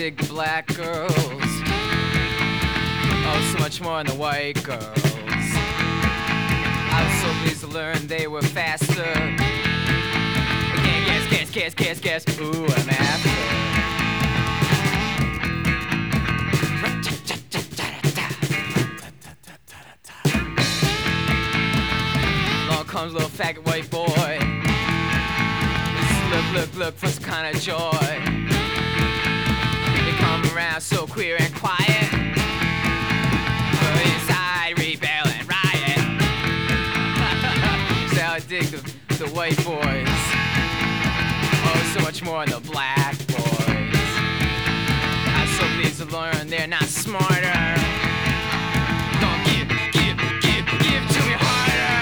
dig the black girls. Oh, so much more than the white girls. I was so pleased to learn they were faster. Again, guess, ooh, I'm after. Along comes a little faggot white boy. Look for some kind of joy. They come around so queer and quiet, but inside rebel and riot. So I dig the white boys. Oh, so much more than the black boys. I'm so pleased to learn they're not smarter. Don't give to me harder.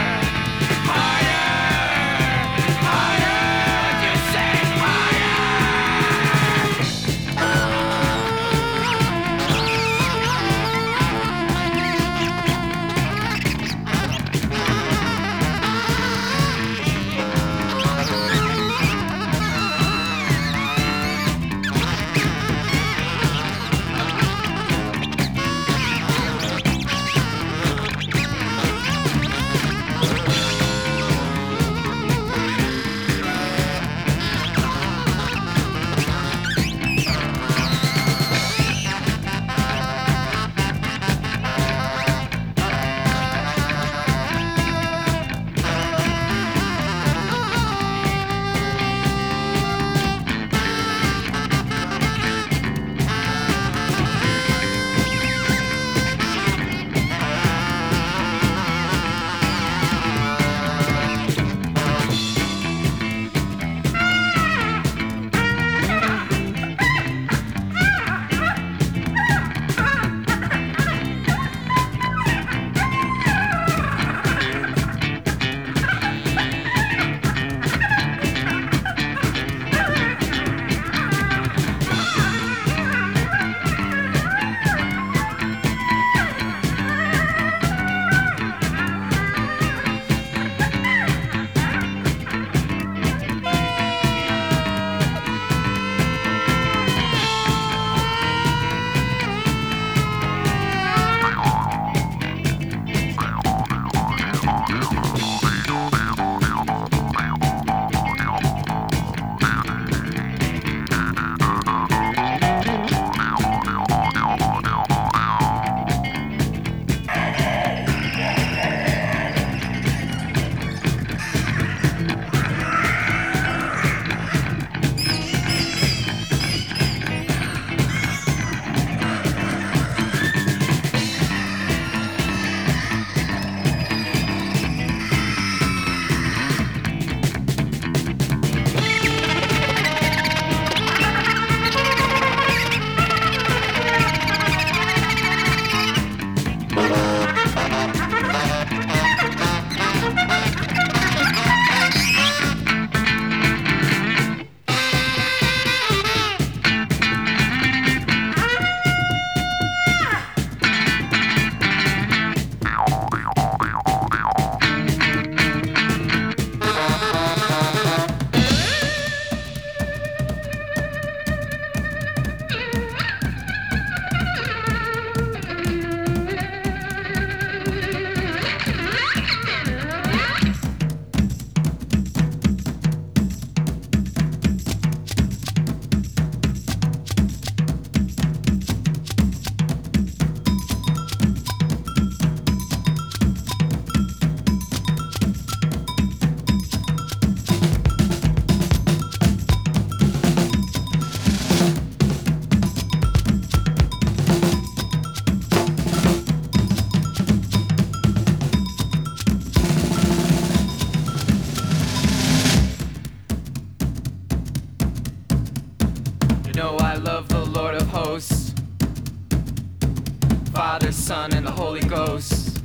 Father, Son, and the Holy Ghost.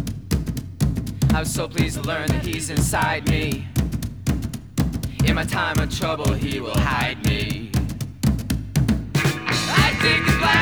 I was so pleased to learn that He's inside me. In my time of trouble, He will hide me. I dig the black